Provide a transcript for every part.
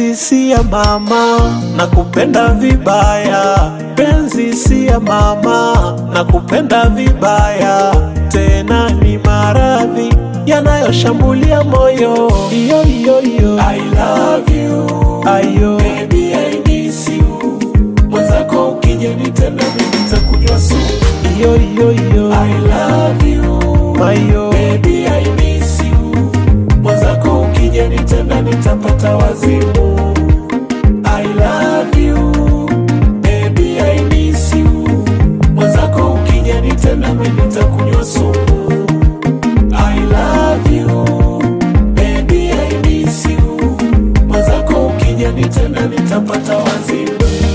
penzi si ya mama, nakupenda vibaya. Penzi si ya mama, nakupenda vibaya. Tena ni maradhi yanayoshambulia moyo. Iyo iyo iyo, I love you, ayo baby I miss you. Mwenzako ukija nitenda mimi nitakunywa sumu. iyo iyo iyo, I love you, mayo baby I miss you. Mwenzako ukija nitenda nitapata wazimu. I love you, baby I miss you. Mwenzako ukija nitenda mimi nitakunywa sumu. I love you, baby I miss you. Mwenzako ukija nitenda nitapata wazimu.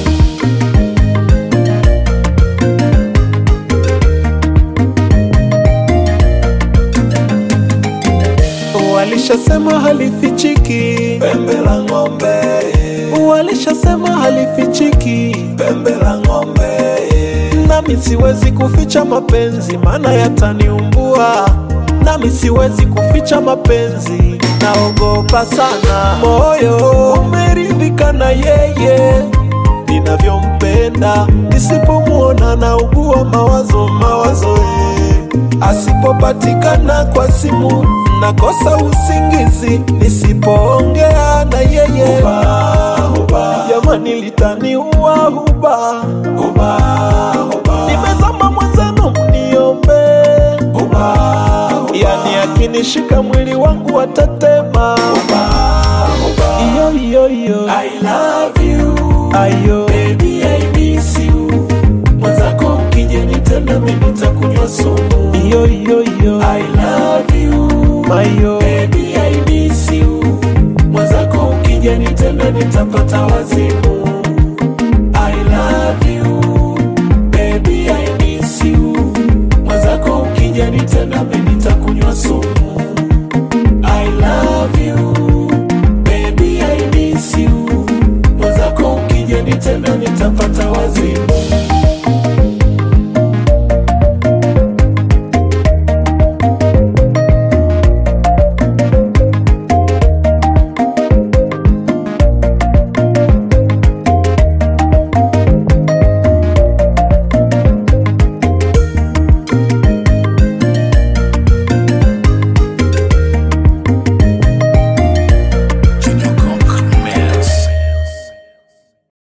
walishasema halifichiki Pembe la ng'ombe, walishasema halifichiki. pembe la ng'ombe. Nami siwezi kuficha mapenzi, maana yataniumbua. Nami siwezi kuficha mapenzi, naogopa sana. Moyo umeridhika na yeye ninavyompenda, nisipomuona naugua mawazo mawazo. Asipopatikana kwa simu nakosa usingizi, nisipoongea na yeye jamani litaniua huba. Nimezama mwenzenu mniombe, yani akinishika mwili wangu watatema. Iyo iyo iyo, I love you, ayo baby I miss you. Mwenzako ukija nitenda mimi nitakunywa sumu. iyo iyo iyo, I love you, mayo baby I miss you. Mwenzako ukija nitenda nitapata wazimu.